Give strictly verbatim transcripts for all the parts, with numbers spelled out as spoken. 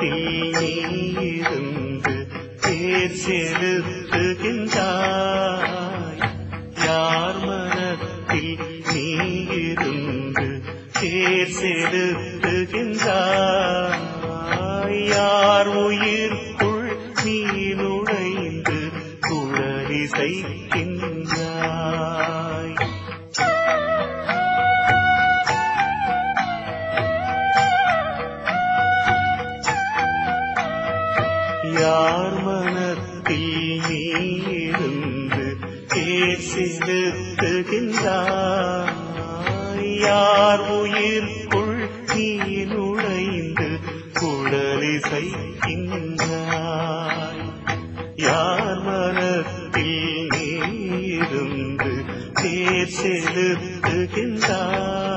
நீ இருந்து தேர் செலுத்துகின்றாய். யார் மனத்தில் நீ இருந்து தேர் செலுத்துகின்றாய். யார் உயிர்க்குள் நீ நுழைந்து குழலிசைக்கின்றாய். யார் மனத்தில் நீ இருந்து தேர் செலுத்துகின்றாய். யார் உயிர்க்குள் நீ நுழைந்து குழலிசைக்கின்றாய். யார் மனத்தில் நீ இருந்து தேர் செலுத்துகின்றாய்.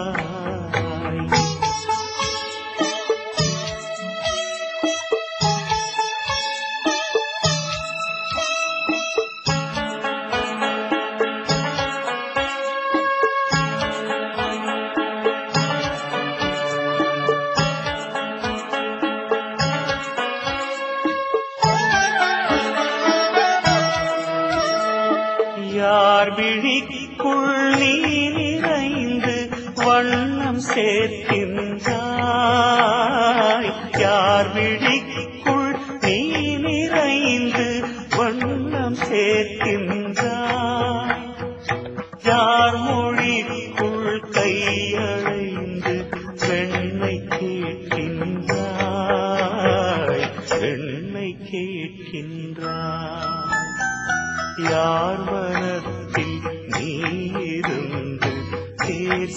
யார் விழிக்குள் நீ நிறைந்து வண்ணம் சேர்க்கின்றாய். யார் விழிக்குள் நீ நிறைந்து வண்ணம் சேர்க்கின்றாய். யார் மொழிக்குள் கையழைந்து பெண்ணை கேட்கின்றாய். பெண்ணை கேட்கின்றாய். யார் மனத்தில் நீ இருந்து தேர்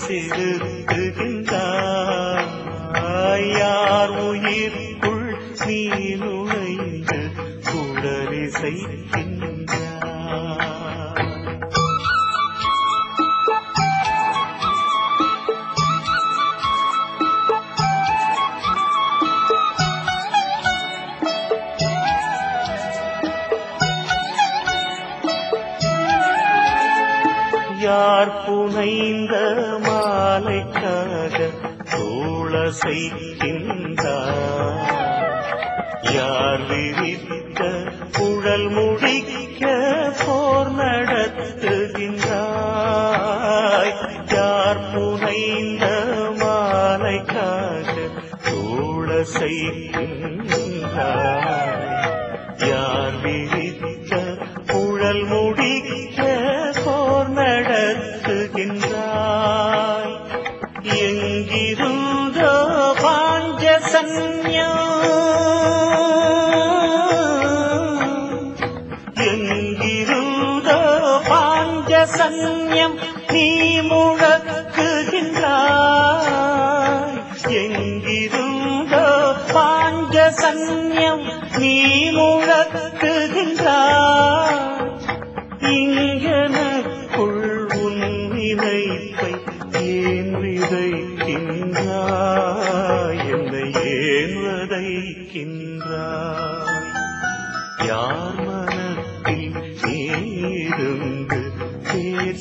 செலுத்துகின்றாய். யார் உயிர்க்குள் நீ நுழைந்து குழலிசைக்கின்றாய். யார் புனைந்த மாலைக்காக தோளசைக்கின்றாய். யார் விரித்த குழல் முடிக்க போர் நடத்துகின்றாய். யார் புனைந்த மாலைக்காக தோளசைக்கின்றாய். யார் விரித்த குழல் முடிக்க போர் நடத்துகின்றாய். எங்கிருந்தோ பாஞ்சசன்யம், எங்கிருந்தோ பாஞ்சசன்யம் நீ முழக்குகின்றாய். எங்கிருந்தோ பாஞ்சசன்யம் நீ முழக்குகின்றாய். இங்கனக்குள் உன் நினைப்பை ஏன் விதைக்கின்றாய். என்னை ஏன் விதைக்கின்றாய். யார் மனத்தில் நீ இருந்து தேர்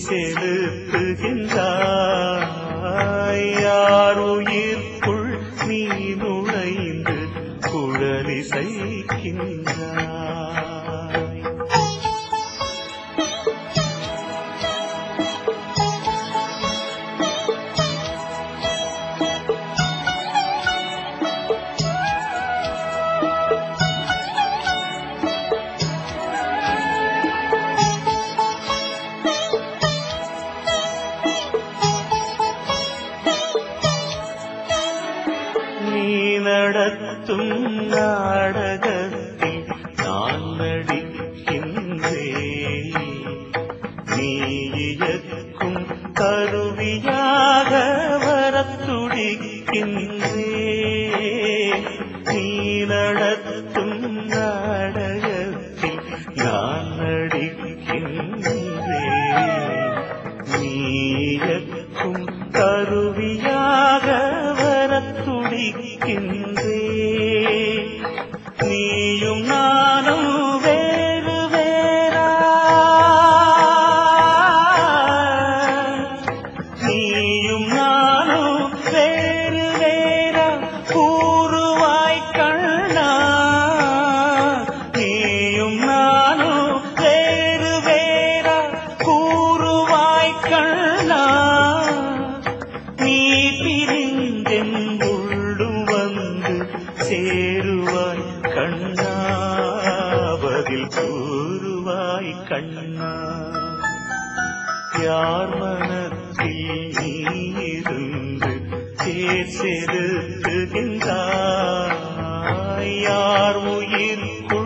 செலுத்துகின்றாய். யார் உயிர்க்குள் நீ நுழைந்து குழலிசைக்கின்றாய். நீ நடத்தும் நாடகத்தில் நான் நடிக்கின்றேன். நீ இயக்கும் கருவியாக வரத் துடிக்கின்றேன். நீ நடத்தும் நாடகத்தில் நான் நடிக்கின்றேன். நீ இயக்கும் கருவியாக வரத் துடிக்கின்றேன். நீயும் நானும் வேறு வேறா, நீயும் நானும் வேறு வேறா கூறுவாய் கண்ணா. செதுக்குகின்றாய் யார் உயிர்க்குள்